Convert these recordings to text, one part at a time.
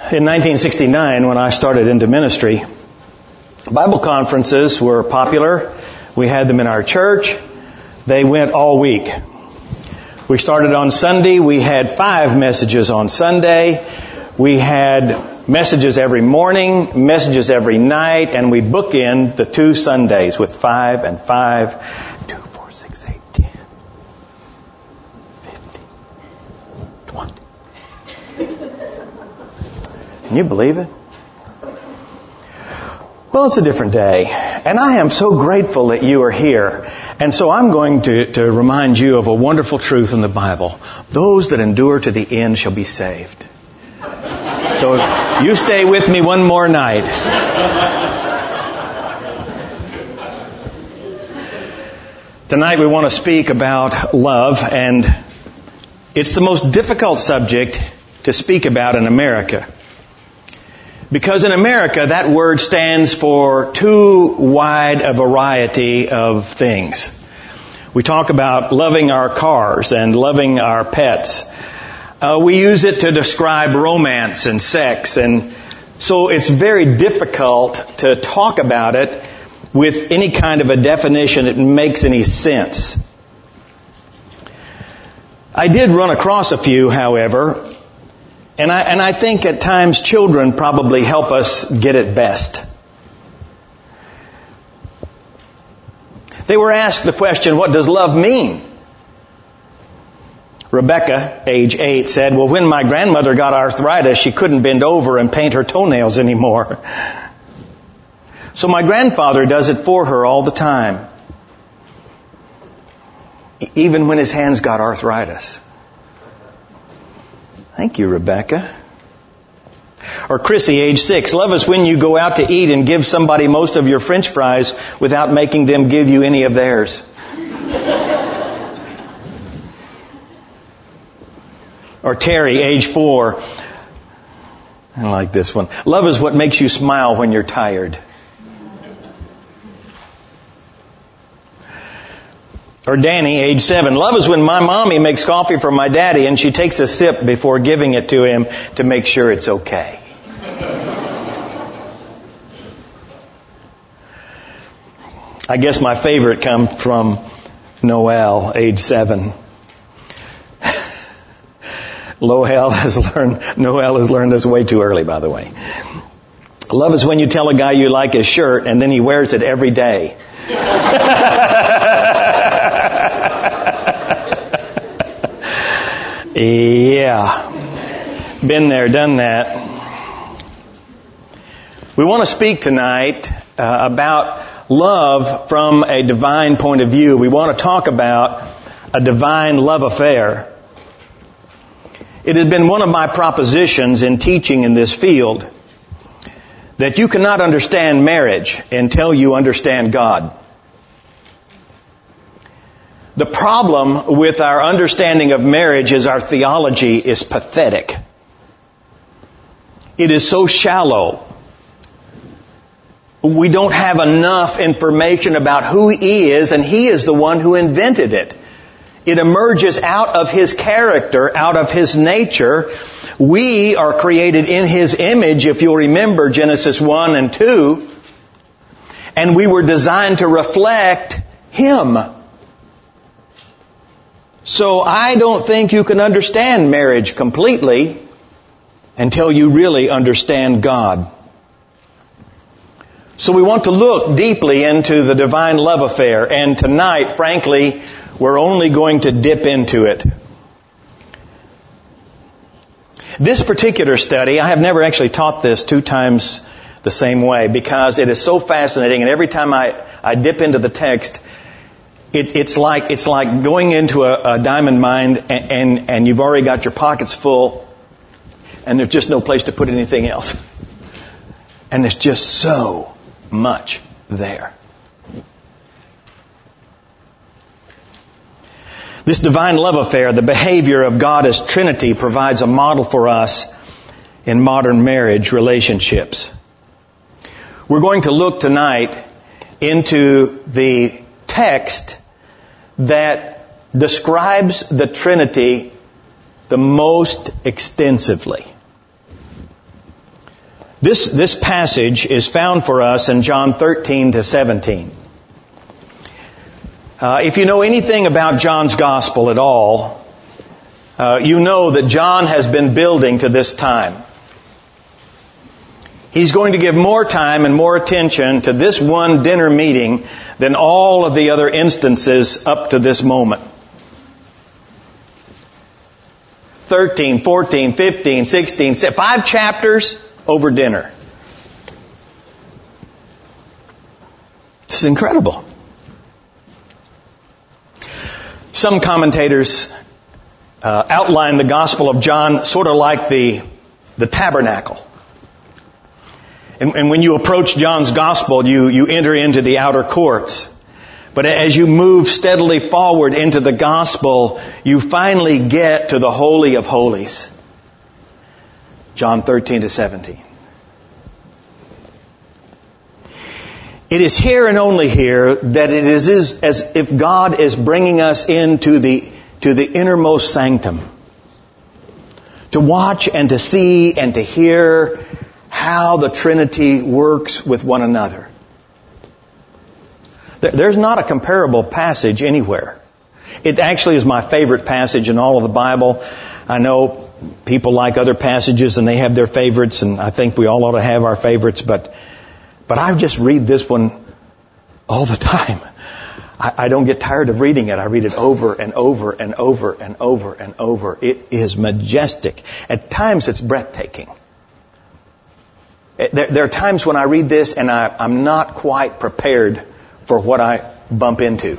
In 1969, when I started into ministry, Bible conferences were popular. We had them in our church. They went all week. We started on Sunday. We had 5 messages on Sunday. We had messages every morning, messages every night, and we bookend the 2 Sundays with 5 and 5, 2, 4, 6, 8, 10, 50, 20. Can you believe it? Well, it's a different day. And I am so grateful that you are here. And so I'm going to remind you of a wonderful truth in the Bible. Those that endure to the end shall be saved. So you stay with me one more night. Tonight we want to speak about love, and it's the most difficult subject to speak about in America. Because in America, that word stands for too wide a variety of things. We talk about loving our cars and loving our pets. We use it to describe romance and sex, and so it's very difficult to talk about it with any kind of a definition that makes any sense. I did run across a few, however, and I think at times children probably help us get it best. They were asked the question, what does love mean? Rebecca, age 8, said, well, when my grandmother got arthritis, she couldn't bend over and paint her toenails anymore. So my grandfather does it for her all the time. Even when his hands got arthritis. Thank you, Rebecca. Or Chrissy, age 6. Love is when you go out to eat and give somebody most of your French fries without making them give you any of theirs. Or Terry, age 4. I like this one. Love is what makes you smile when you're tired. Or Danny, age 7. Love is when my mommy makes coffee for my daddy and she takes a sip before giving it to him to make sure it's okay. I guess my favorite comes from Noel, age 7. Noel has learned this way too early, by the way. Love is when you tell a guy you like his shirt and then he wears it every day. Yeah. Been there, done that. We want to speak tonight about love from a divine point of view. We want to talk about a divine love affair. It has been one of my propositions in teaching in this field that you cannot understand marriage until you understand God. The problem with our understanding of marriage is our theology is pathetic. It is so shallow. We don't have enough information about who He is, and He is the one who invented it. It emerges out of His character, out of His nature. We are created in His image, if you'll remember Genesis 1 and 2. And we were designed to reflect Him. So I don't think you can understand marriage completely until you really understand God. So we want to look deeply into the divine love affair. And tonight, frankly, we're only going to dip into it. This particular study, I have never actually taught this 2 times the same way because it is so fascinating, and every time I dip into the text, it's like going into a diamond mine and you've already got your pockets full and there's just no place to put anything else. And there's just so much there. This divine love affair, the behavior of God as Trinity, provides a model for us in modern marriage relationships. We're going to look tonight into the text that describes the Trinity the most extensively. This passage is found for us in John 13 to 17. If you know anything about John's gospel at all, you know that John has been building to this time. He's going to give more time and more attention to this one dinner meeting than all of the other instances up to this moment. 13, 14, 15, 16, 5 chapters over dinner. This is incredible. Some commentators outline the Gospel of John sort of like the tabernacle. And when you approach John's Gospel, you enter into the outer courts. But as you move steadily forward into the Gospel, you finally get to the Holy of Holies. John 13 to 17. It is here and only here that it is as if God is bringing us into the innermost sanctum. To watch and to see and to hear how the Trinity works with one another. There's not a comparable passage anywhere. It actually is my favorite passage in all of the Bible. I know people like other passages and they have their favorites, and I think we all ought to have our favorites, but I just read this one all the time. I don't get tired of reading it. I read it over and over and over and over and over. It is majestic. At times it's breathtaking. There are times when I read this and I'm not quite prepared for what I bump into.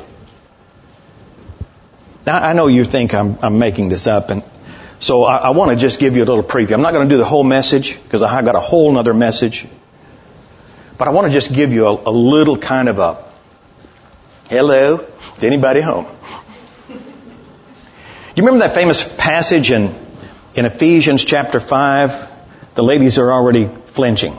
Now, I know you think I'm making this up, and so I want to just give you a little preview. I'm not going to do the whole message because I got a whole other message. But I want to just give you a little kind of a hello to anybody home. You remember that famous passage in Ephesians chapter 5? The ladies are already flinching.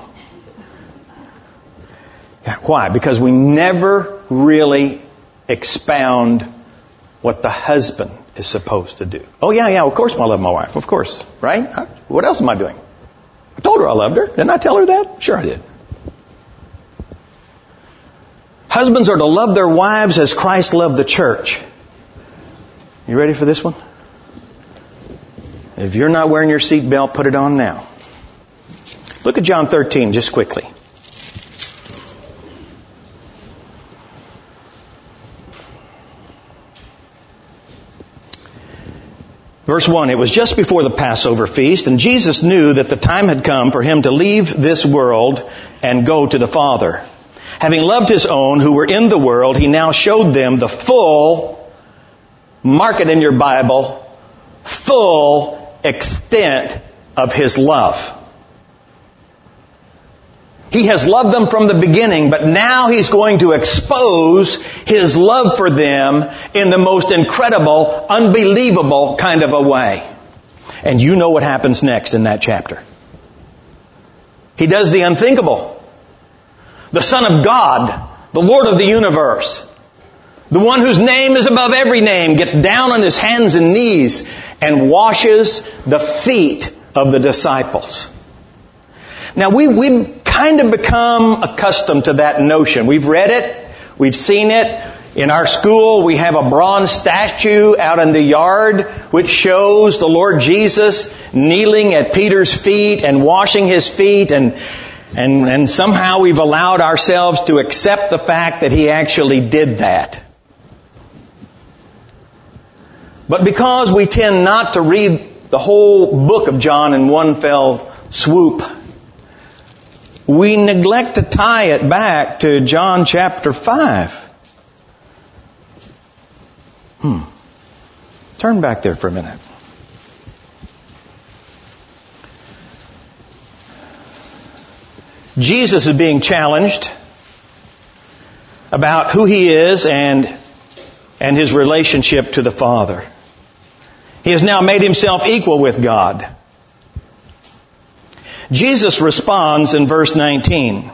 Why? Because we never really expound what the husband is supposed to do. Oh yeah, of course I love my wife. Of course, right? What else am I doing? I told her I loved her. Didn't I tell her that? Sure I did. Husbands are to love their wives as Christ loved the church. You ready for this one? If you're not wearing your seatbelt, put it on now. Look at John 13 just quickly. Verse 1, it was just before the Passover feast, and Jesus knew that the time had come for him to leave this world and go to the Father. Having loved his own who were in the world, he now showed them the full, mark it in your Bible, full extent of his love. He has loved them from the beginning, but now he's going to expose his love for them in the most incredible, unbelievable kind of a way. And you know what happens next in that chapter. He does the unthinkable. The Son of God, the Lord of the universe, the one whose name is above every name, gets down on his hands and knees and washes the feet of the disciples. Now we've kind of become accustomed to that notion. We've read it. We've seen it. In our school, we have a bronze statue out in the yard which shows the Lord Jesus kneeling at Peter's feet and washing his feet, and somehow we've allowed ourselves to accept the fact that he actually did that. But because we tend not to read the whole book of John in one fell swoop, we neglect to tie it back to John chapter 5. Turn back there for a minute. Jesus is being challenged about who he is and his relationship to the Father. He has now made himself equal with God. Jesus responds in verse 19.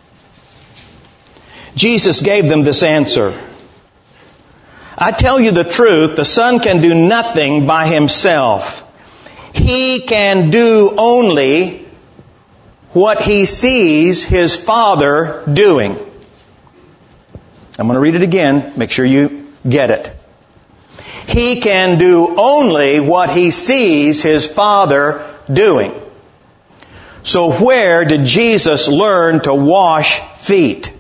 Jesus gave them this answer. I tell you the truth, the Son can do nothing by himself. He can do only what he sees his Father doing. I'm going to read it again. Make sure you get it. He can do only what he sees his Father doing. So where did Jesus learn to wash feet?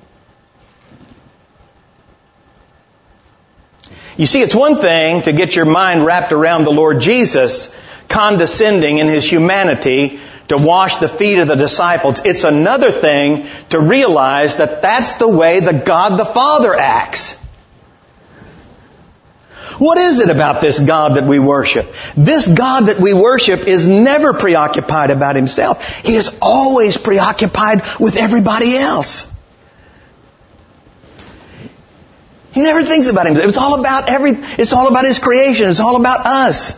You see, it's one thing to get your mind wrapped around the Lord Jesus condescending in His humanity to wash the feet of the disciples. It's another thing to realize that that's the way the God the Father acts. What is it about this God that we worship? This God that we worship is never preoccupied about Himself. He is always preoccupied with everybody else. He never thinks about Himself. It's all about His creation. It's all about us.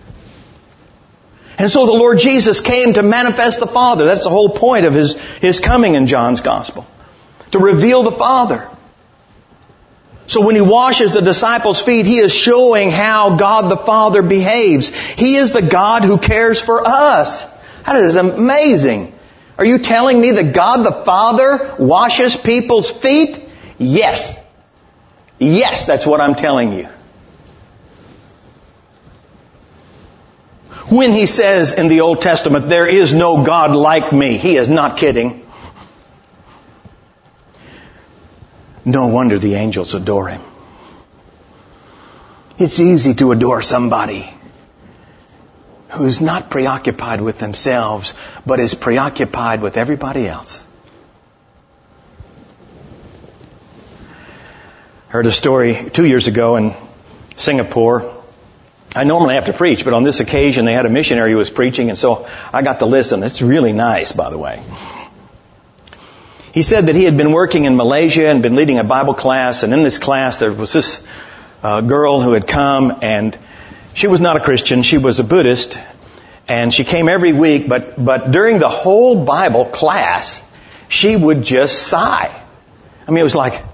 And so the Lord Jesus came to manifest the Father. That's the whole point of His coming in John's Gospel. To reveal the Father. So when He washes the disciples' feet, He is showing how God the Father behaves. He is the God who cares for us. That is amazing. Are you telling me that God the Father washes people's feet? Yes. Yes, that's what I'm telling you. When He says in the Old Testament, there is no God like me, He is not kidding. No wonder the angels adore Him. It's easy to adore somebody who's not preoccupied with themselves, but is preoccupied with everybody else. I heard a story 2 years ago in Singapore. I normally have to preach, but on this occasion they had a missionary who was preaching, and so I got to listen. It's really nice, by the way. He said that he had been working in Malaysia and been leading a Bible class, and in this class there was this girl who had come, and she was not a Christian, she was a Buddhist, and she came every week, but during the whole Bible class, she would just sigh. I mean, it was like...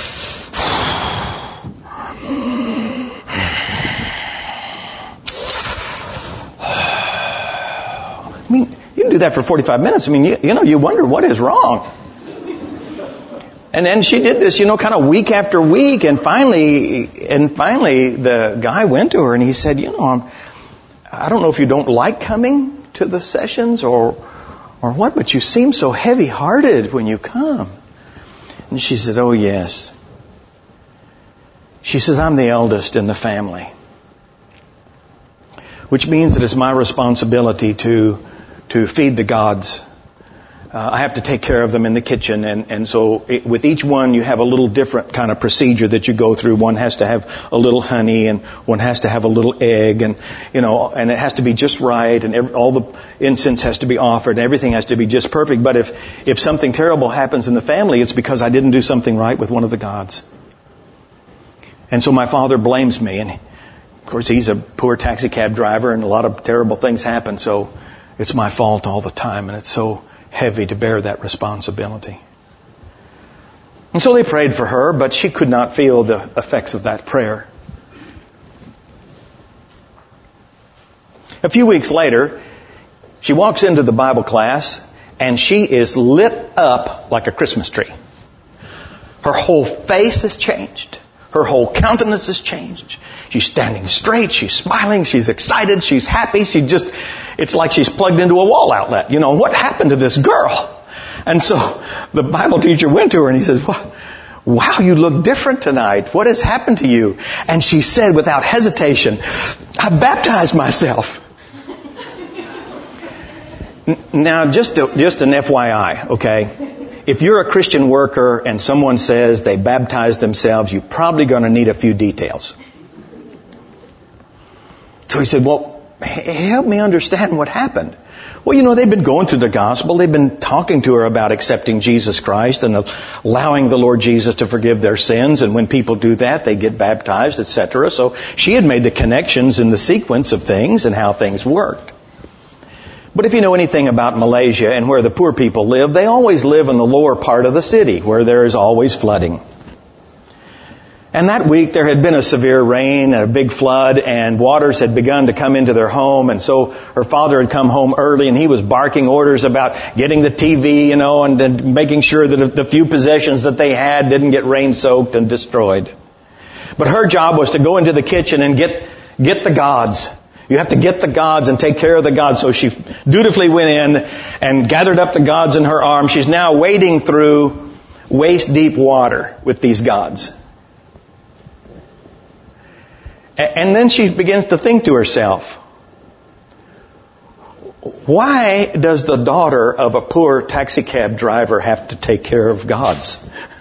I mean, you can do that for 45 minutes. I mean, you wonder what is wrong. And then she did this, kind of week after week. And finally, the guy went to her and he said, I don't know if you don't like coming to the sessions or what, but you seem so heavy-hearted when you come. And she said, oh, yes. She says, I'm the eldest in the family. Which means that it's my responsibility to feed the gods. I have to take care of them in the kitchen, and so with each one you have a little different kind of procedure that you go through. One has to have a little honey, and one has to have a little egg, and and it has to be just right, and all the incense has to be offered, and everything has to be just perfect. But if something terrible happens in the family, it's because I didn't do something right with one of the gods. And so my father blames me, and of course he's a poor taxi cab driver, and a lot of terrible things happen, so it's my fault all the time, and it's so heavy to bear that responsibility. And so they prayed for her, but she could not feel the effects of that prayer. A few weeks later, she walks into the Bible class, and she is lit up like a Christmas tree. Her whole face has changed. Her whole countenance has changed. She's standing straight. She's smiling. She's excited. She's happy. It's like she's plugged into a wall outlet. What happened to this girl? And so the Bible teacher went to her and he says, wow, you look different tonight. What has happened to you? And she said without hesitation, I baptized myself. Now, just an FYI, okay? If you're a Christian worker and someone says they baptized themselves, you're probably going to need a few details. So he said, well, help me understand what happened. Well, they've been going through the gospel. They've been talking to her about accepting Jesus Christ and allowing the Lord Jesus to forgive their sins. And when people do that, they get baptized, etc. So she had made the connections in the sequence of things and how things worked. But if you know anything about Malaysia and where the poor people live, they always live in the lower part of the city where there is always flooding. And that week there had been a severe rain and a big flood, and waters had begun to come into their home. And so her father had come home early, and he was barking orders about getting the TV, and making sure that the few possessions that they had didn't get rain soaked and destroyed. But her job was to go into the kitchen and get the gods. You have to get the gods and take care of the gods. So she dutifully went in and gathered up the gods in her arms. She's now wading through waist-deep water with these gods. And then she begins to think to herself, why does the daughter of a poor taxi cab driver have to take care of gods?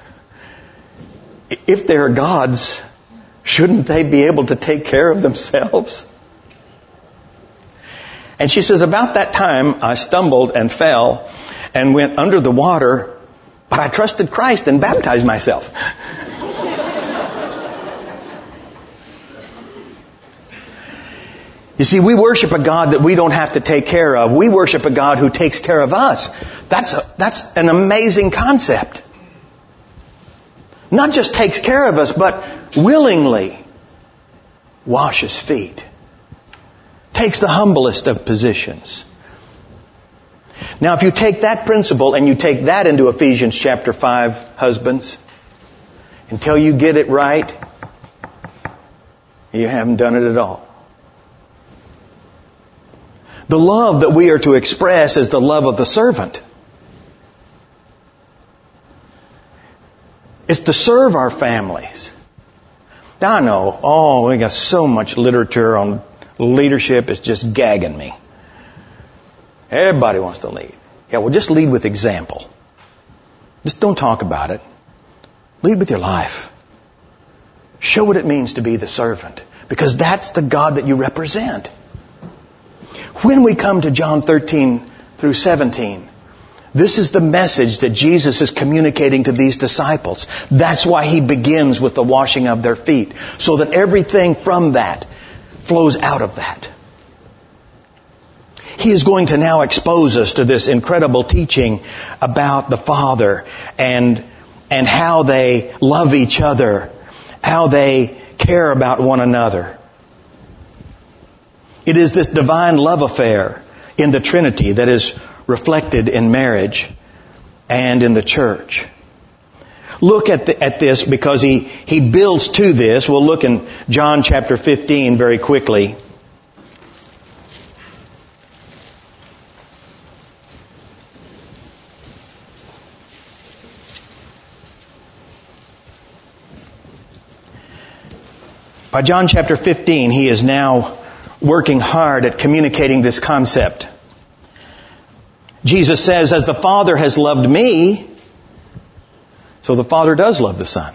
If they're gods, shouldn't they be able to take care of themselves? And she says, about that time I stumbled and fell and went under the water, but I trusted Christ and baptized myself. You see, we worship a God that we don't have to take care of. We worship a God who takes care of us. That's an amazing concept. Not just takes care of us, but willingly washes feet. Takes the humblest of positions. Now, if you take that principle and you take that into Ephesians chapter 5, husbands, until you get it right, you haven't done it at all. The love that we are to express is the love of the servant. It's to serve our families. Now I know, we got so much literature on leadership, it's just gagging me. Everybody wants to lead. Yeah, well, just lead with example. Just don't talk about it. Lead with your life. Show what it means to be the servant. Because that's the God that you represent. When we come to John 13 through 17, this is the message that Jesus is communicating to these disciples. That's why He begins with the washing of their feet. So that everything from that flows out of that. He is going to now expose us to this incredible teaching about the Father and how they love each other, how they care about one another. It is this divine love affair in the Trinity that is reflected in marriage and in the church. Look at this because he builds to this. We'll look in John chapter 15 very quickly. By John chapter 15, he is now working hard at communicating this concept. Jesus says, as the Father has loved me, so the Father does love the Son.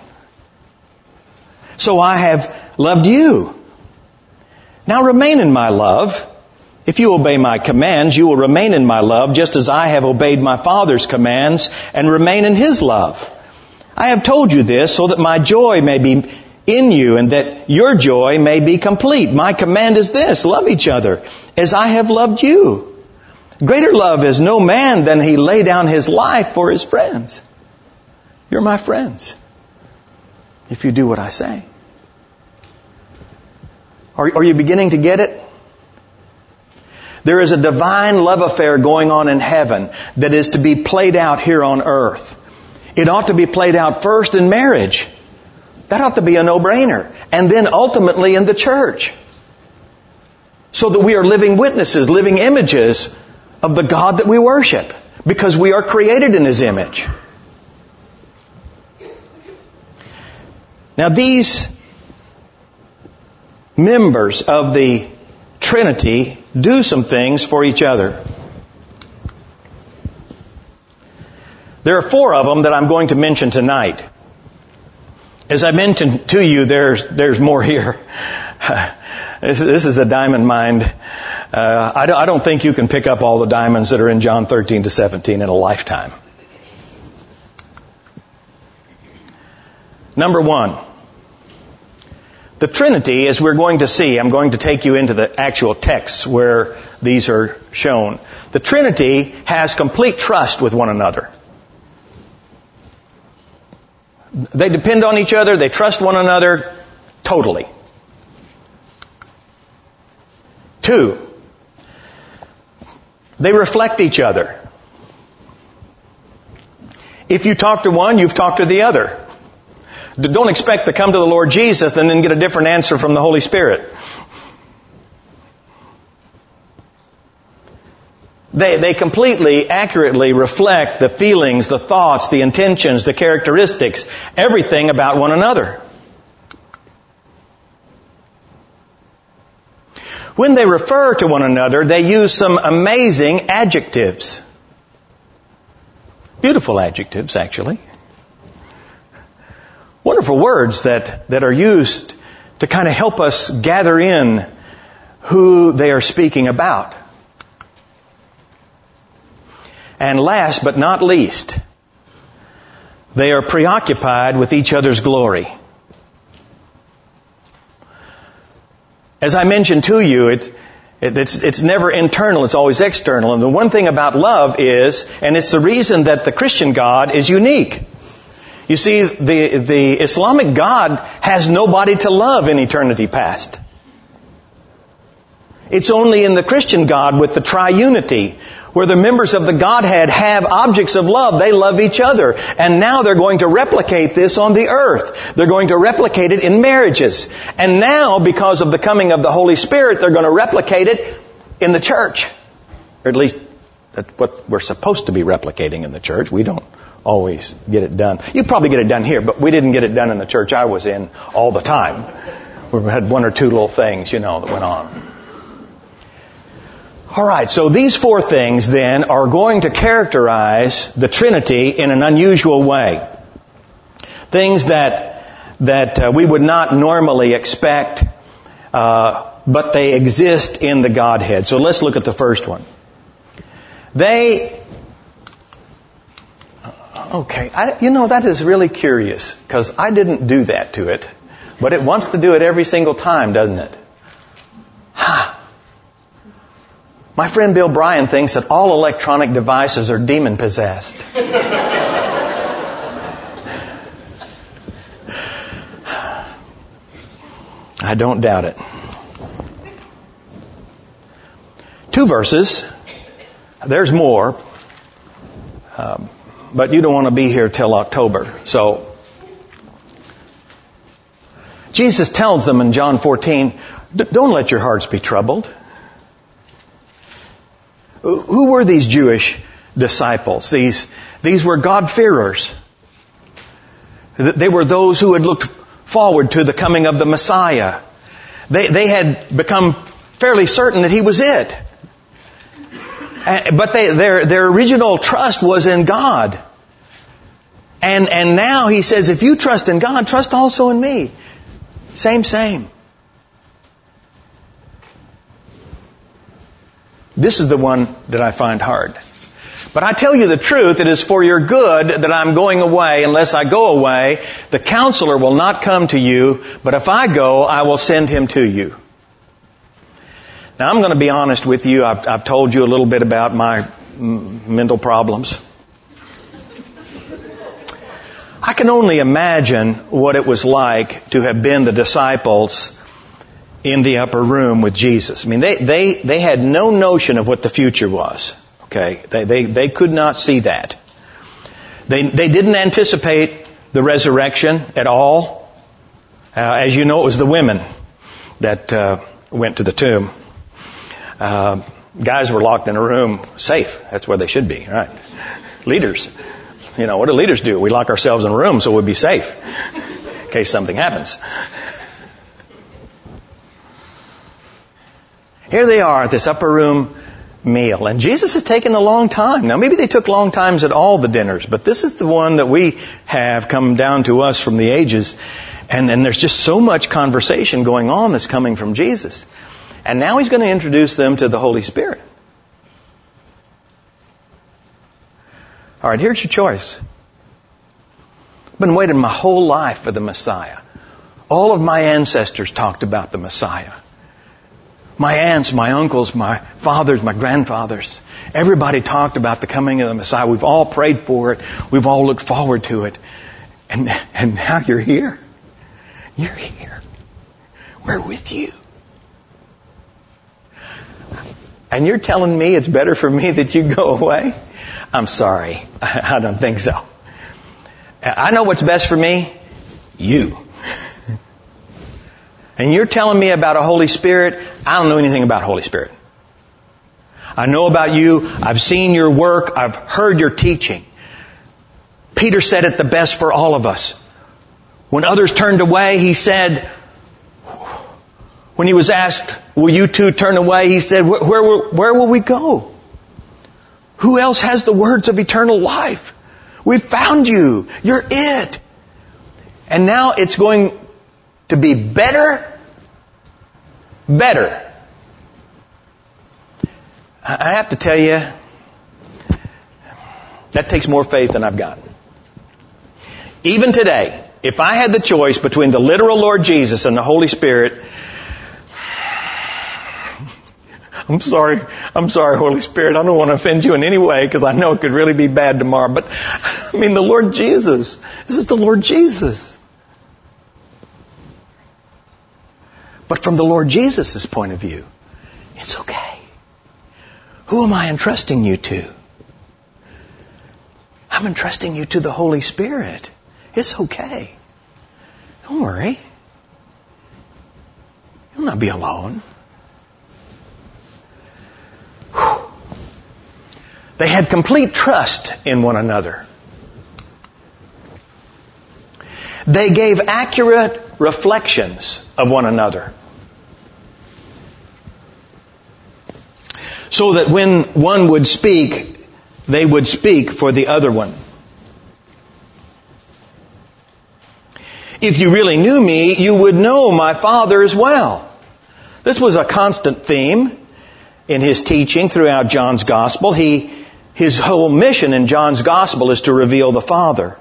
So I have loved you. Now remain in my love. If you obey my commands, you will remain in my love, just as I have obeyed my Father's commands and remain in His love. I have told you this so that my joy may be in you and that your joy may be complete. My command is this: love each other as I have loved you. Greater love is no man than he lay down his life for his friends. You're my friends if you do what I say. Are you beginning to get it? There is a divine love affair going on in heaven that is to be played out here on earth. It ought to be played out first in marriage. That ought to be a no-brainer. And then ultimately in the church. So that we are living witnesses, living images of the God that we worship. Because we are created in His image. Now these members of the Trinity do some things for each other. There are 4 of them that I'm going to mention tonight. As I mentioned to you, there's more here. This is a diamond mine. I don't think you can pick up all the diamonds that are in John 13 to 17 in a lifetime. Number 1. The Trinity, as we're going to see, I'm going to take you into the actual texts where these are shown. The Trinity has complete trust with one another. They depend on each other. They trust one another totally. 2, they reflect each other. If you talk to one, you've talked to the other. Don't expect to come to the Lord Jesus and then get a different answer from the Holy Spirit. They completely, accurately reflect the feelings, the thoughts, the intentions, the characteristics, everything about one another. When they refer to one another, they use some amazing adjectives. Beautiful adjectives, actually. Wonderful words that are used to kind of help us gather in who they are speaking about. And last but not least, they are preoccupied with each other's glory. As I mentioned to you, it's never internal, it's always external. And the one thing about love is, and it's the reason that the Christian God is unique. You see, the Islamic God has nobody to love in eternity past. It's only in the Christian God with the triunity, where the members of the Godhead have objects of love. They love each other. And now they're going to replicate this on the earth. They're going to replicate it in marriages. And now, because of the coming of the Holy Spirit, they're going to replicate it in the church. Or at least that's what we're supposed to be replicating in the church. We don't always get it done. You probably get it done here, but we didn't get it done in the church I was in all the time. We had one or two little things, that went on. All right, so these 4 things then are going to characterize the Trinity in an unusual way. Things that we would not normally expect, but they exist in the Godhead. So let's look at the first one. That is really curious, because I didn't do that to it, but it wants to do it every single time, doesn't it? My friend Bill Bryan thinks that all electronic devices are demon-possessed. I don't doubt it. 2 verses. There's more. But you don't want to be here till October. So, Jesus tells them in John 14, don't let your hearts be troubled. Who were these Jewish disciples? These were God-fearers. They were those who had looked forward to the coming of the Messiah. They had become fairly certain that He was it. But their original trust was in God. And now He says, if you trust in God, trust also in me. Same. This is the one that I find hard. But I tell you the truth, it is for your good that I'm going away. Unless I go away, the Counselor will not come to you, but if I go, I will send Him to you. Now I'm going to be honest with you. I've told you a little bit about my mental problems. I can only imagine what it was like to have been the disciples in the upper room with Jesus. I mean, they had no notion of what the future was. Okay, they could not see that. They didn't anticipate the resurrection at all. As you know, it was the women that went to the tomb. Guys were locked in a room, safe. That's where they should be, right? Leaders. What do leaders do? We lock ourselves in a room so we'll be safe in case something happens. Here they are at this upper room meal. And Jesus has taken a long time. Now maybe they took long times at all the dinners, but this is the one that we have come down to us from the ages. And there's just so much conversation going on that's coming from Jesus. And now He's going to introduce them to the Holy Spirit. All right, here's your choice. I've been waiting my whole life for the Messiah. All of my ancestors talked about the Messiah. My aunts, my uncles, my fathers, my grandfathers. Everybody talked about the coming of the Messiah. We've all prayed for it. We've all looked forward to it. And now you're here. You're here. We're with you. And you're telling me it's better for me that you go away? I'm sorry. I don't think so. I know what's best for me. You. And you're telling me about a Holy Spirit. I don't know anything about Holy Spirit. I know about you. I've seen your work. I've heard your teaching. Peter said it the best for all of us. When others turned away, he said, when he was asked, will you too turn away? He said, where will we go? Who else has the words of eternal life? We've found you. You're it. And now it's going to be better. Better. I have to tell you, that takes more faith than I've got. Even today, if I had the choice between the literal Lord Jesus and the Holy Spirit, I'm sorry, Holy Spirit, I don't want to offend you in any way because I know it could really be bad tomorrow. But, I mean, the Lord Jesus. This is the Lord Jesus. But from the Lord Jesus' point of view, it's okay. Who am I entrusting you to? I'm entrusting you to the Holy Spirit. It's okay. Don't worry. You'll not be alone. Whew. They had complete trust in one another. They gave accurate reflections of one another. So that when one would speak, they would speak for the other one. If you really knew me, you would know my Father as well. This was a constant theme in his teaching throughout John's Gospel. His whole mission in John's Gospel is to reveal the Father.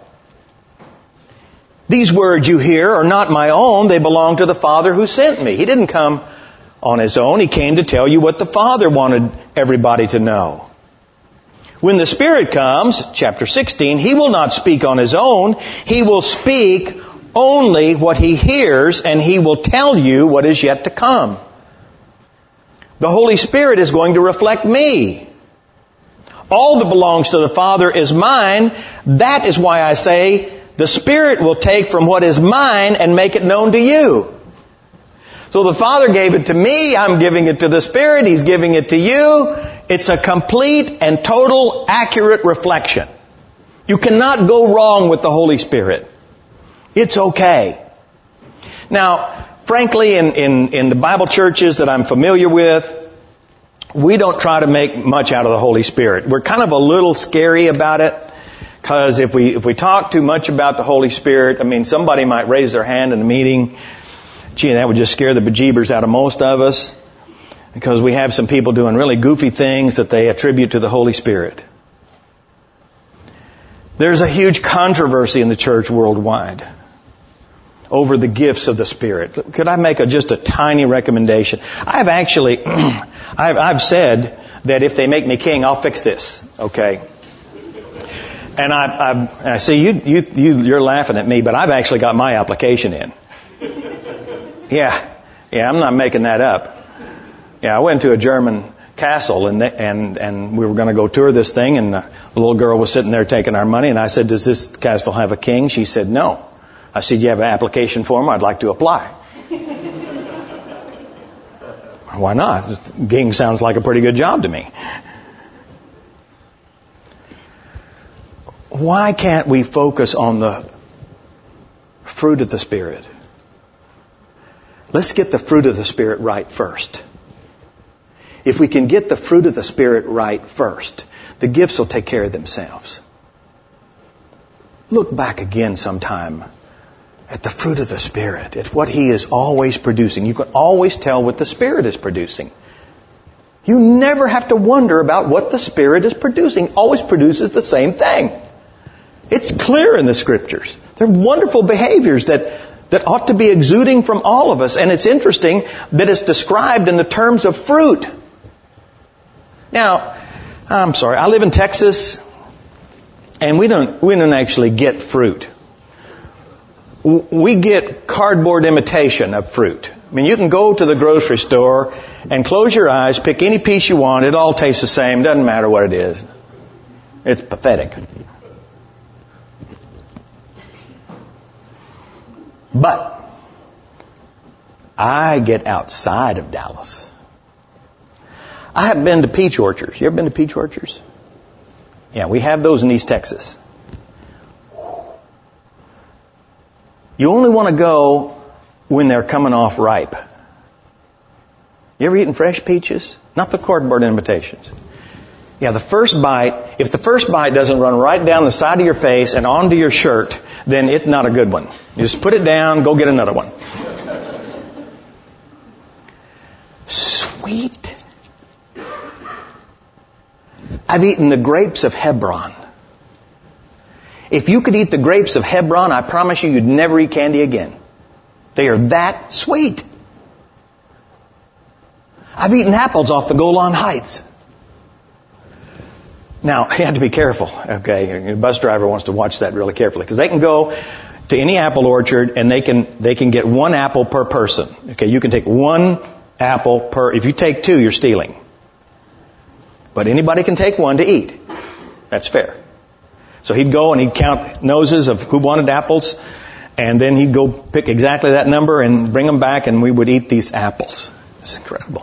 These words you hear are not my own. They belong to the Father who sent me. He didn't come on his own. He came to tell you what the Father wanted everybody to know. When the Spirit comes, chapter 16, He will not speak on His own. He will speak only what He hears, and He will tell you what is yet to come. The Holy Spirit is going to reflect me. All that belongs to the Father is mine. That is why I say the Spirit will take from what is mine and make it known to you. So the Father gave it to me, I'm giving it to the Spirit, He's giving it to you. It's a complete and total accurate reflection. You cannot go wrong with the Holy Spirit. It's okay. Now, frankly, in the Bible churches that I'm familiar with, we don't try to make much out of the Holy Spirit. We're kind of a little scary about it, because if we talk too much about the Holy Spirit, I mean, somebody might raise their hand in a meeting. Gee, that would just scare the bejeebers out of most of us, because we have some people doing really goofy things that they attribute to the Holy Spirit. There's a huge controversy in the church worldwide over the gifts of the Spirit. Could I make just a tiny recommendation? I've actually, I've said that if they make me king, I'll fix this. Okay. And I see you're laughing at me, but I've actually got my application in. Yeah, I'm not making that up. Yeah, I went to a German castle and we were going to go tour this thing, and the little girl was sitting there taking our money, and I said, does this castle have a king? She said, no. I said, you have an application form? I'd like to apply. Why not? King sounds like a pretty good job to me. Why can't we focus on the fruit of the Spirit? Let's get the fruit of the Spirit right first. If we can get the fruit of the Spirit right first, the gifts will take care of themselves. Look back again sometime at the fruit of the Spirit, at what He is always producing. You can always tell what the Spirit is producing. You never have to wonder about what the Spirit is producing. It always produces the same thing. It's clear in the Scriptures. They're wonderful behaviors that ought to be exuding from all of us. And it's interesting that it's described in the terms of fruit. Now, I'm sorry, I live in Texas, and we don't actually get fruit. we get cardboard imitation of fruit. I mean, you can go to the grocery store and close your eyes, pick any piece you want. It all tastes the same. Doesn't matter what it is. It's pathetic. But I get outside of Dallas. I have been to peach orchards. You ever been to peach orchards? Yeah, we have those in East Texas. You only want to go when they're coming off ripe. You ever eaten fresh peaches? Not the cardboard imitations. Yeah, the first bite, if the first bite doesn't run right down the side of your face and onto your shirt, then it's not a good one. You just put it down, go get another one. Sweet. I've eaten the grapes of Hebron. If you could eat the grapes of Hebron, I promise you, you'd never eat candy again. They are that sweet. I've eaten apples off the Golan Heights. Now, you have to be careful, okay? A bus driver wants to watch that really carefully, because they can go to any apple orchard and they can get one apple per person. Okay, you can take one apple per, if you take two, you're stealing. But anybody can take one to eat. That's fair. So he'd go and he'd count noses of who wanted apples, and then he'd go pick exactly that number and bring them back, and we would eat these apples. It's incredible.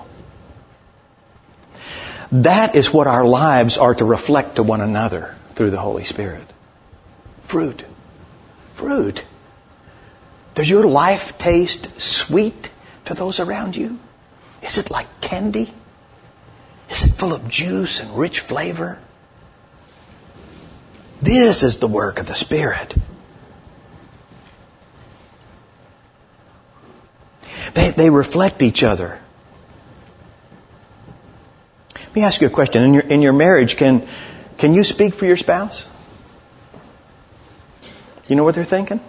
That is what our lives are to reflect to one another through the Holy Spirit. Fruit. Fruit. Does your life taste sweet to those around you? Is it like candy? Is it full of juice and rich flavor? This is the work of the Spirit. They reflect each other. Let me ask you a question. In your marriage, can you speak for your spouse? You know what they're thinking?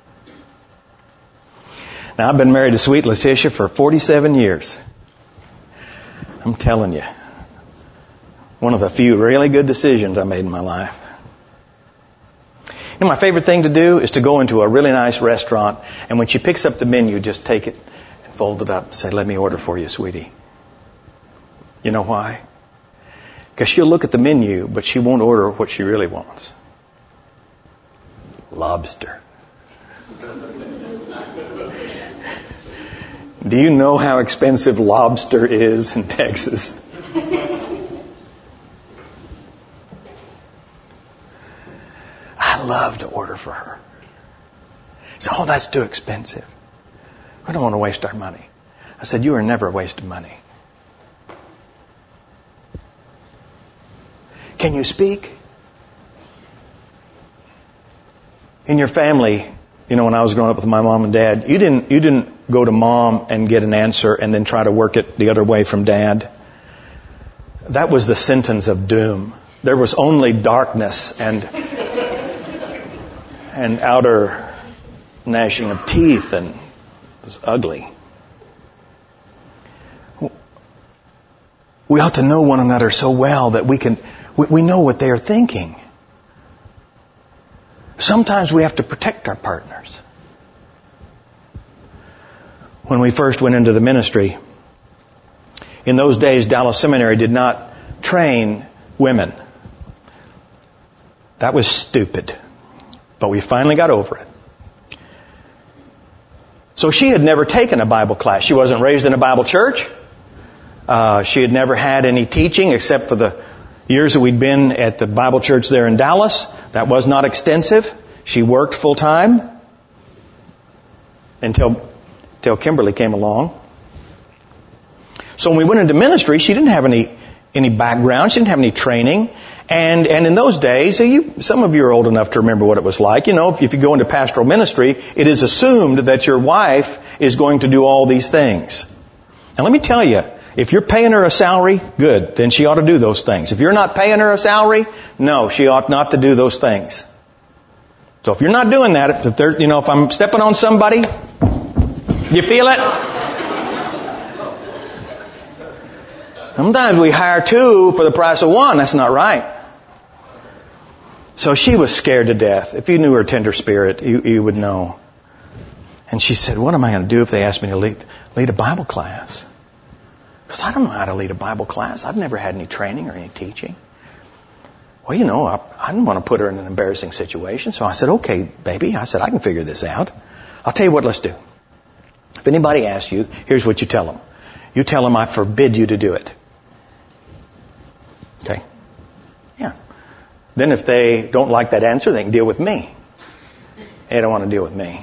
Now, I've been married to sweet Letitia for 47 years. I'm telling you, one of the few really good decisions I made in my life. You know, my favorite thing to do is to go into a really nice restaurant, and when she picks up the menu, just take it and fold it up and say, "Let me order for you, sweetie." You know why? Because she'll look at the menu, but she won't order what she really wants. Lobster. Do you know how expensive lobster is in Texas? I love to order for her. She said, "Oh, that's too expensive. We don't want to waste our money." I said, "You are never wasting money." Can you speak? In your family, you know, when I was growing up with my mom and dad, you didn't go to mom and get an answer and then try to work it the other way from dad. That was the sentence of doom. There was only darkness and outer gnashing of teeth, and it was ugly. We ought to know one another so well that we know what they are thinking. Sometimes we have to protect our partners. When we first went into the ministry, in those days, Dallas Seminary did not train women. That was stupid. But we finally got over it. So she had never taken a Bible class. She wasn't raised in a Bible church. She had never had any teaching except for the years that we'd been at the Bible church there in Dallas. That was not extensive. She worked full time until Kimberly came along. So when we went into ministry, she didn't have any background. She didn't have any training. And in those days, some of you are old enough to remember what it was like. You know, if you go into pastoral ministry, it is assumed that your wife is going to do all these things. And let me tell you, if you're paying her a salary, good, then she ought to do those things. If you're not paying her a salary, no, she ought not to do those things. So if you're not doing that, if I'm stepping on somebody, you feel it? Sometimes we hire two for the price of one. That's not right. So she was scared to death. If you knew her tender spirit, you would know. And she said, what am I going to do if they ask me to lead a Bible class? Because I don't know how to lead a Bible class. I've never had any training or any teaching. Well, I didn't want to put her in an embarrassing situation. So I said, okay, baby. I said, I can figure this out. I'll tell you what, let's do. If anybody asks you, here's what you tell them. You tell them I forbid you to do it. Okay? Yeah. Then if they don't like that answer, they can deal with me. They don't want to deal with me.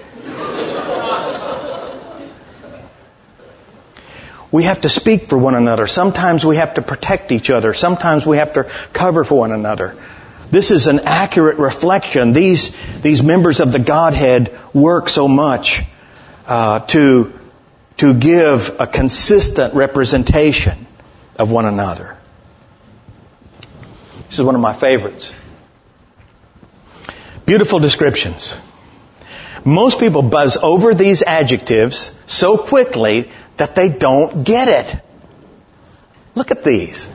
We have to speak for one another. Sometimes we have to protect each other. Sometimes we have to cover for one another. This is an accurate reflection. These members of the Godhead work so much to give a consistent representation of one another. This is one of my favorites. Beautiful descriptions. Most people buzz over these adjectives so quickly that they don't get it. Look at these.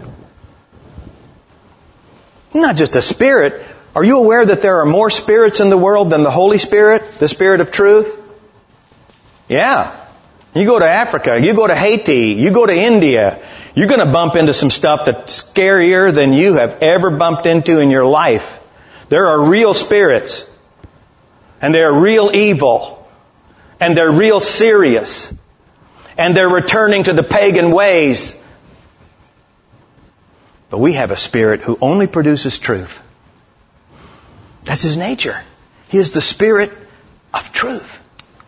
Not just a spirit. Are you aware that there are more spirits in the world than the Holy Spirit, the Spirit of truth? Yeah. You go to Africa, you go to Haiti, you go to India, you're going to bump into some stuff that's scarier than you have ever bumped into in your life. There are real spirits. And they're real evil. And they're real serious. And they're returning to the pagan ways. But we have a Spirit who only produces truth. That's His nature. He is the Spirit of truth.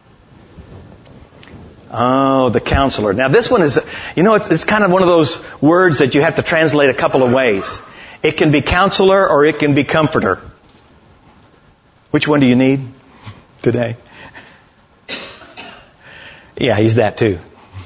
Oh, the Counselor. Now this one is, it's kind of one of those words that you have to translate a couple of ways. It can be Counselor or it can be Comforter. Which one do you need today? Yeah, He's that too.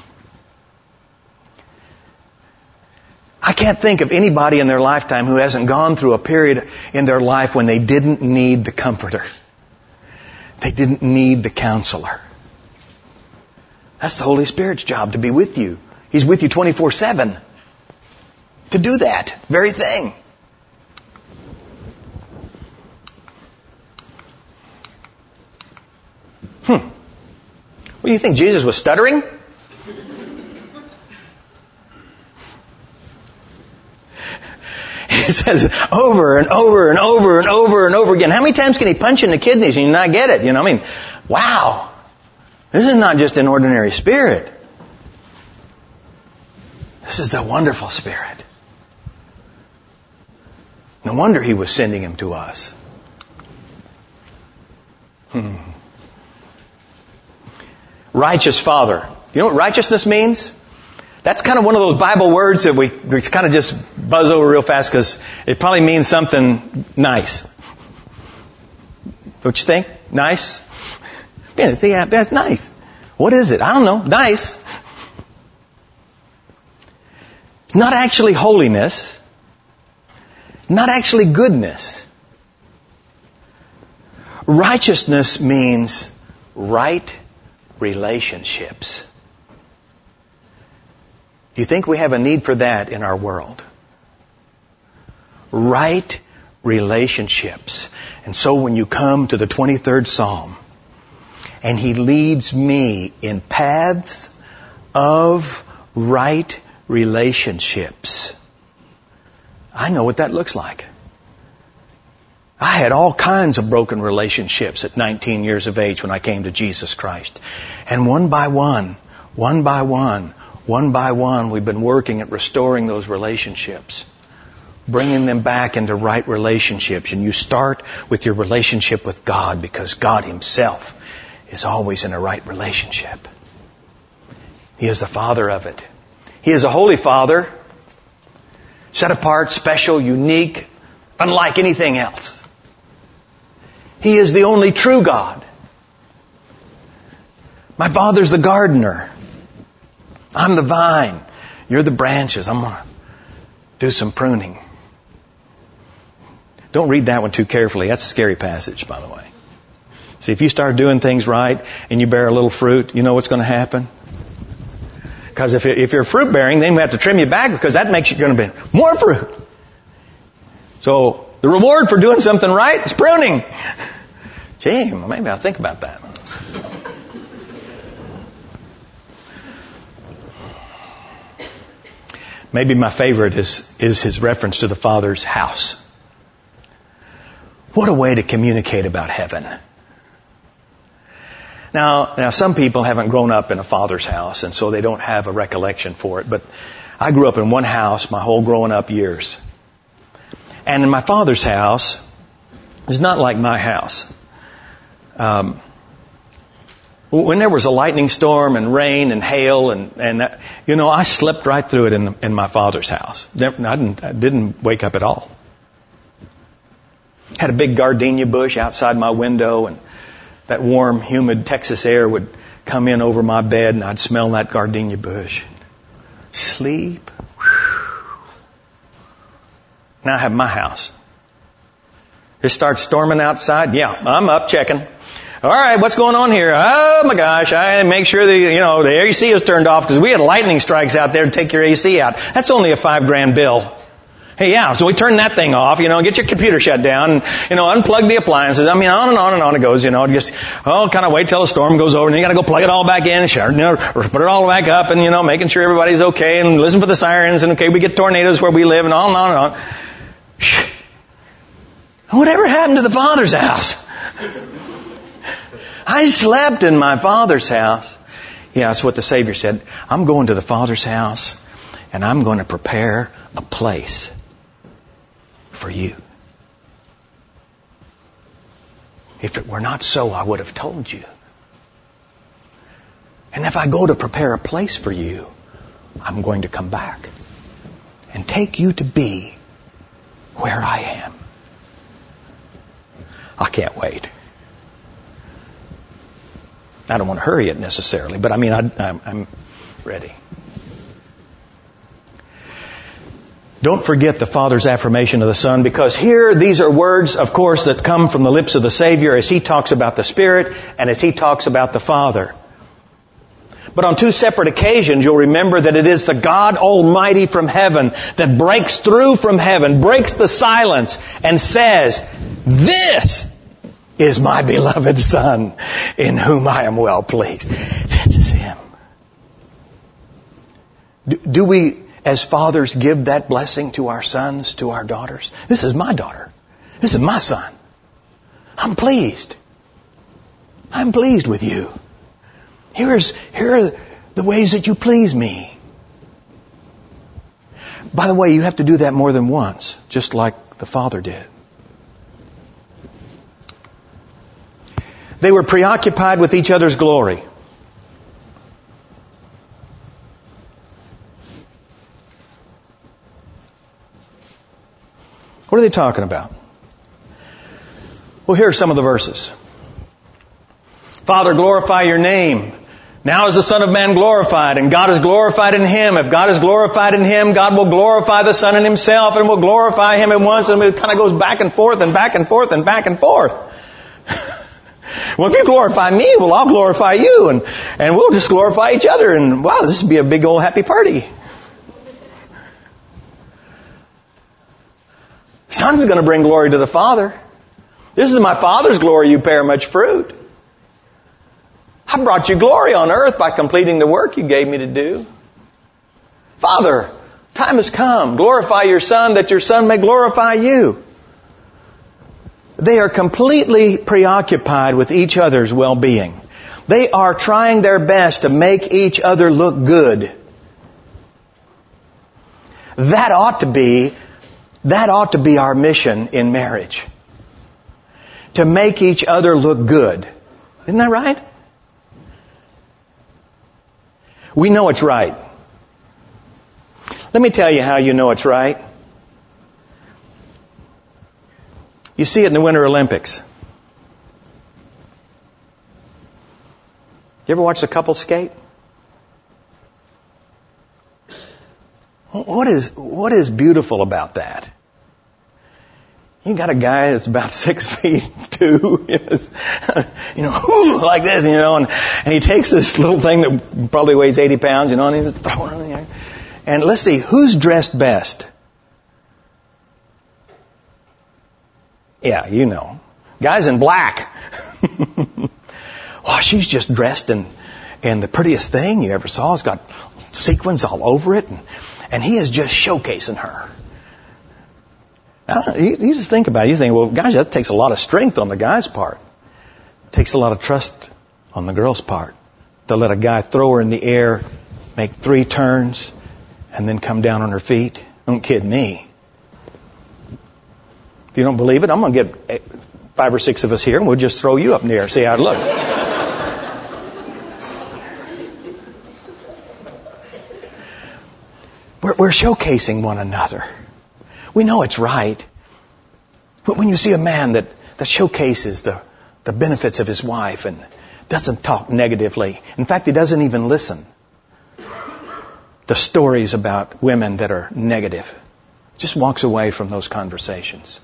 I can't think of anybody in their lifetime who hasn't gone through a period in their life when they didn't need the Comforter. They didn't need the Counselor. That's the Holy Spirit's job, to be with you. He's with you 24/7. To do that very thing. What do you think? Jesus was stuttering? He says over and over and over and over and over again. How many times can He punch in the kidneys and you not get it? Wow. This is not just an ordinary spirit. This is the wonderful Spirit. No wonder He was sending Him to us. Righteous Father. You know what righteousness means? That's kind of one of those Bible words that we kind of just buzz over real fast because it probably means something nice. Don't you think? Nice? Yeah, that's nice. What is it? I don't know. Nice. It's not actually holiness. Not actually goodness. Righteousness means right relationships. Do you think we have a need for that in our world? Right relationships. And so when you come to the 23rd Psalm, and He leads me in paths of right relationships, I know what that looks like. I had all kinds of broken relationships at 19 years of age when I came to Jesus Christ. And one by one, we've been working at restoring those relationships. Bringing them back into right relationships. And you start with your relationship with God because God Himself is always in a right relationship. He is the Father of it. He is a holy Father. Set apart, special, unique, unlike anything else. He is the only true God. My Father's the gardener. I'm the vine. You're the branches. I'm going to do some pruning. Don't read that one too carefully. That's a scary passage, by the way. See, if you start doing things right and you bear a little fruit, you know what's going to happen? Because if you're fruit bearing, then we have to trim you back because that makes you going to be more fruit. So the reward for doing something right is pruning. Gee, maybe I'll think about that. Maybe my favorite is his reference to the Father's house. What a way to communicate about heaven. Now some people haven't grown up in a father's house, and so they don't have a recollection for it. But I grew up in one house my whole growing up years. And in my father's house, it's not like my house. When there was a lightning storm and rain and hail and that, I slept right through it in my father's house. I didn't wake up at all. Had a big gardenia bush outside my window, and that warm, humid Texas air would come in over my bed, and I'd smell that gardenia bush. Sleep. Now I have my house. It starts storming outside. Yeah, I'm up checking. All right, what's going on here? Oh my gosh, I make sure the AC is turned off because we had lightning strikes out there to take your AC out. That's only a $5,000 bill. Hey, yeah, so we turn that thing off, get your computer shut down, and, unplug the appliances. On and on and on it goes, just, kind of wait till the storm goes over, and you gotta go plug it all back in, put it all back up, and, making sure everybody's okay, and listen for the sirens, and okay, we get tornadoes where we live, and on and on and on. Whatever happened to the Father's house? I slept in my Father's house. Yeah, that's what the Savior said. I'm going to the Father's house, and I'm going to prepare a place for you. If it were not so, I would have told you. And if I go to prepare a place for you, I'm going to come back and take you to be where I am. I can't wait. I don't want to hurry it necessarily, but I'm ready. Don't forget the Father's affirmation of the Son, because here these are words, of course, that come from the lips of the Savior as He talks about the Spirit and as He talks about the Father. But on two separate occasions, you'll remember that it is the God Almighty from heaven that breaks through from heaven, breaks the silence, and says, "This is my beloved Son, in whom I am well pleased." This is Him. Do we, as fathers, give that blessing to our sons, to our daughters? This is my daughter. This is my son. I'm pleased. I'm pleased with you. Here are the ways that you please me. By the way, you have to do that more than once, just like the Father did. They were preoccupied with each other's glory. What are they talking about? Well, here are some of the verses. Father, glorify your name. Now is the Son of Man glorified, and God is glorified in Him. If God is glorified in Him, God will glorify the Son in Himself, and will glorify Him at once, and it kind of goes back and forth and back and forth and back and forth. Well, if you glorify me, well, I'll glorify you, and we'll just glorify each other, and wow, this would be a big old happy party. Son's going to bring glory to the Father. This is my Father's glory, you bear much fruit. I brought you glory on earth by completing the work you gave me to do. Father, time has come. Glorify your Son, that your Son may glorify you. They are completely preoccupied with each other's well-being. They are trying their best to make each other look good. That ought to be our mission in marriage. To make each other look good. Isn't that right? We know it's right. Let me tell you how you know it's right. You see it in the Winter Olympics. You ever watch the couple skate? What is beautiful about that? You got a guy that's about 6'2", like this, and he takes this little thing that probably weighs 80 pounds, and he just throws it in the air. And let's see, who's dressed best? Yeah, guys in black. Wow, she's just dressed in the prettiest thing you ever saw. It's got sequins all over it, And he is just showcasing her. Now, you just think about it. You think, well, gosh, that takes a lot of strength on the guy's part. It takes a lot of trust on the girl's part to let a guy throw her in the air, make 3 turns, and then come down on her feet. Don't kid me. If you don't believe it, I'm going to get 5 or 6 of us here, and we'll just throw you up in the air, see how it looks. We're showcasing one another. We know it's right. But when you see a man that showcases the benefits of his wife and doesn't talk negatively, in fact, he doesn't even listen to stories about women that are negative, just walks away from those conversations.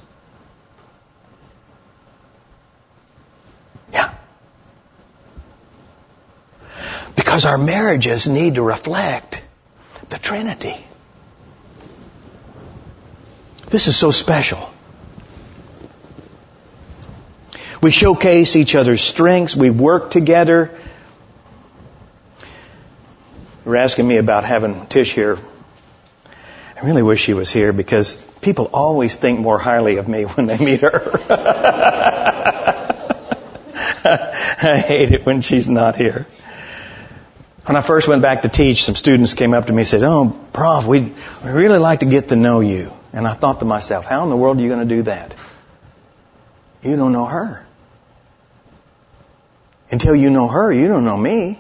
Yeah. Because our marriages need to reflect the Trinity. This is so special. We showcase each other's strengths. We work together. You were asking me about having Tish here. I really wish she was here because people always think more highly of me when they meet her. I hate it when she's not here. When I first went back to teach, some students came up to me and said, "Oh, Prof, we'd really like to get to know you." And I thought to myself, how in the world are you going to do that? You don't know her. Until you know her, you don't know me.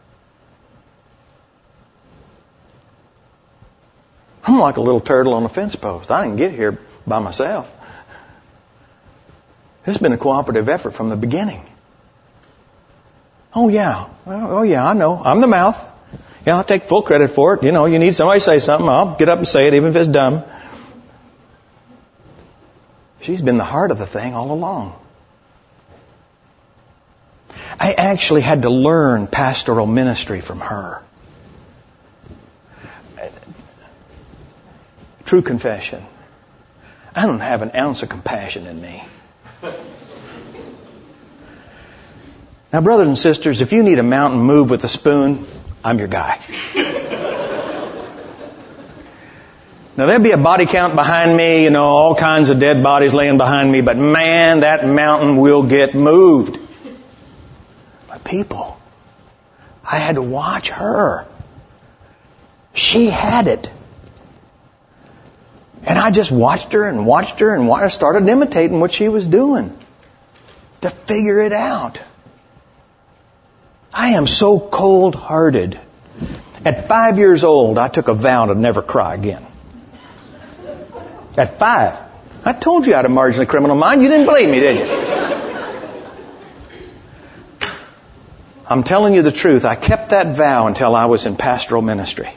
I'm like a little turtle on a fence post. I didn't get here by myself. It's been a cooperative effort from the beginning. Oh yeah, I know. I'm the mouth. Yeah, I'll take full credit for it. You know, you need somebody to say something, I'll get up and say it, even if it's dumb. She's been the heart of the thing all along. I actually had to learn pastoral ministry from her. True confession. I don't have an ounce of compassion in me. Now, brothers and sisters, if you need a mountain moved with a spoon, I'm your guy. Now, there'll be a body count behind me, all kinds of dead bodies laying behind me, but man, that mountain will get moved. But people, I had to watch her. She had it. And I just watched her and watched her and I started imitating what she was doing to figure it out. I am so cold-hearted. At 5 years old, I took a vow to never cry again. At 5. I told you I had a marginally criminal mind. You didn't believe me, did you? I'm telling you the truth. I kept that vow until I was in pastoral ministry.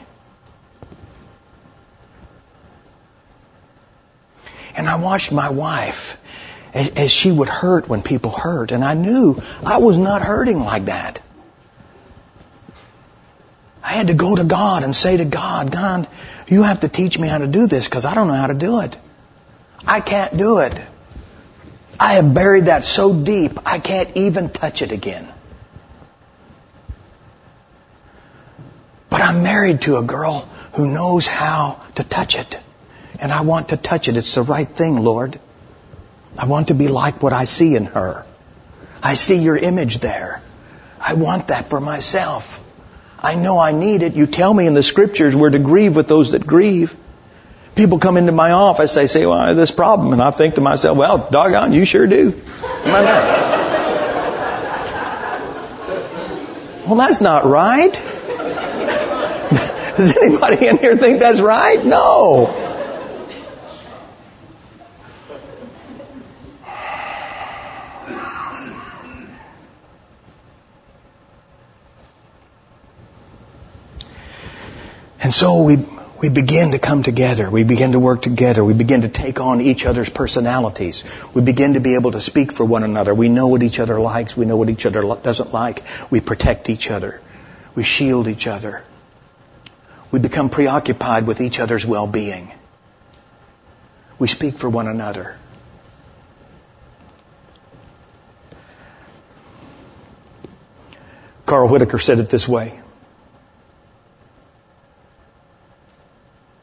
And I watched my wife as she would hurt when people hurt. And I knew I was not hurting like that. I had to go to God and say to God, God, you have to teach me how to do this because I don't know how to do it. I can't do it. I have buried that so deep, I can't even touch it again. But I'm married to a girl who knows how to touch it. And I want to touch it. It's the right thing, Lord. I want to be like what I see in her. I see your image there. I want that for myself. I know I need it. You tell me in the Scriptures we're to grieve with those that grieve. People come into my office, they say, well, I have this problem. And I think to myself, well, doggone, you sure do. Am I right? Well, that's not right. Does anybody in here think that's right? No. And so we begin to come together. We begin to work together. We begin to take on each other's personalities. We begin to be able to speak for one another. We know what each other likes. We know what each other doesn't like. We protect each other. We shield each other. We become preoccupied with each other's well-being. We speak for one another. Carl Whitaker said it this way.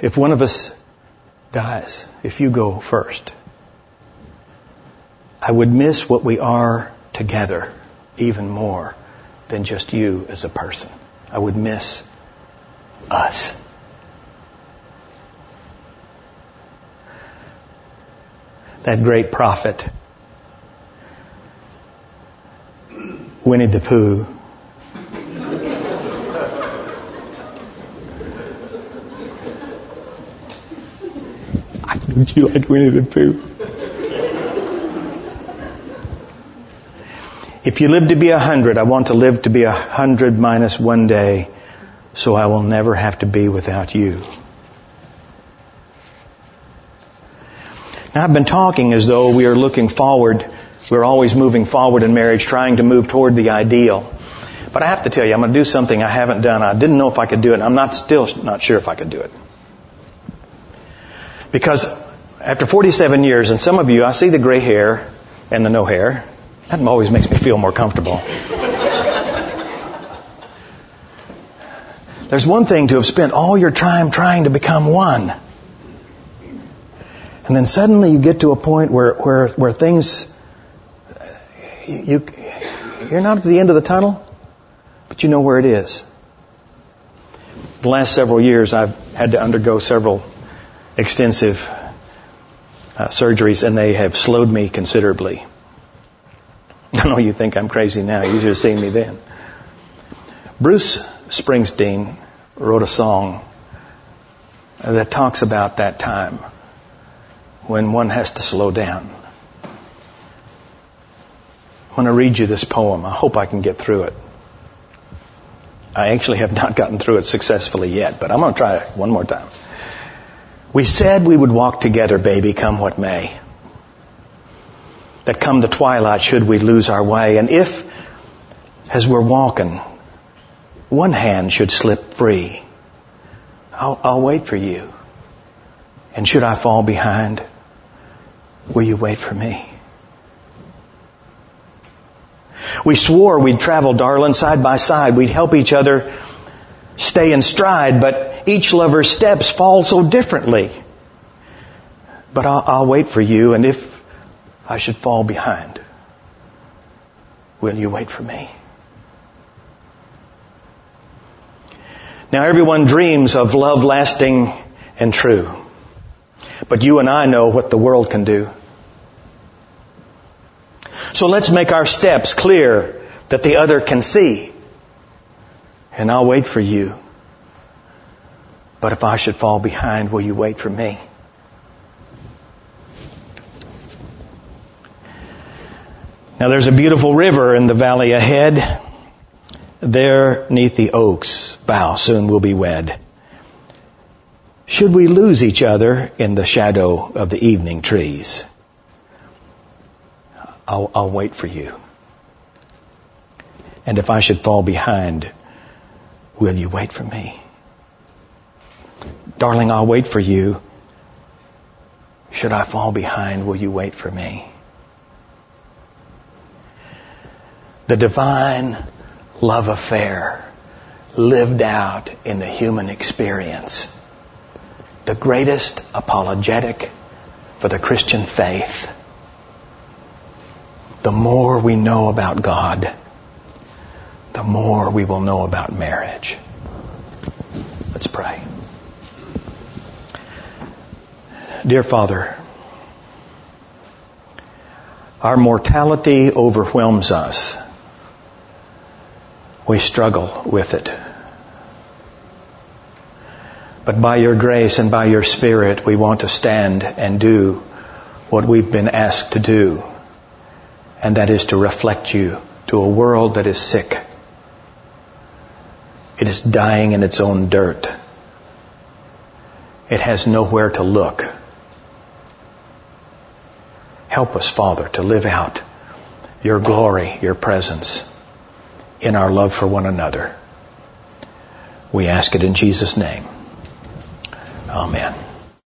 if one of us dies, if you go first, I would miss what we are together even more than just you as a person. I would miss us. That great prophet, Winnie the Pooh, don't you like Winnie the Pooh? If you live to be 100, I want to live to be 100 minus one day, so I will never have to be without you. Now, I've been talking as though we are looking forward. We're always moving forward in marriage, trying to move toward the ideal. But I have to tell you, I'm going to do something I haven't done. I didn't know if I could do it. I'm still not sure if I could do it. Because after 47 years, and some of you, I see the gray hair and the no hair. That always makes me feel more comfortable. There's one thing to have spent all your time trying to become one. And then suddenly you get to a point where things, you're not at the end of the tunnel, but you know where it is. The last several years I've had to undergo several extensive surgeries, and they have slowed me considerably. I know you think I'm crazy now. You should have seen me then. Bruce Springsteen wrote a song that talks about that time when one has to slow down. I want to read you this poem. I hope I can get through it. I actually have not gotten through it successfully yet, but I'm going to try it one more time. We said we would walk together, baby, come what may. That come the twilight should we lose our way. And if, as we're walking, one hand should slip free, I'll wait for you. And should I fall behind, will you wait for me? We swore we'd travel, darling, side by side. We'd help each other stay in stride, but each lover's steps fall so differently. But I'll wait for you, and if I should fall behind, will you wait for me? Now everyone dreams of love lasting and true. But you and I know what the world can do. So let's make our steps clear that the other can see. And I'll wait for you. But if I should fall behind, will you wait for me? Now there's a beautiful river in the valley ahead. There, 'neath the oak's bough, soon we'll be wed. Should we lose each other in the shadow of the evening trees, I'll wait for you. And if I should fall behind, will you wait for me? Darling, I'll wait for you. Should I fall behind, will you wait for me? The divine love affair lived out in the human experience. The greatest apologetic for the Christian faith. The more we know about God, the more we will know about marriage. Let's pray. Dear Father, our mortality overwhelms us. We struggle with it. But by your grace and by your Spirit, we want to stand and do what we've been asked to do. And that is to reflect you to a world that is sick. It is dying in its own dirt. It has nowhere to look. Help us, Father, to live out your glory, your presence in our love for one another. We ask it in Jesus' name. Amen.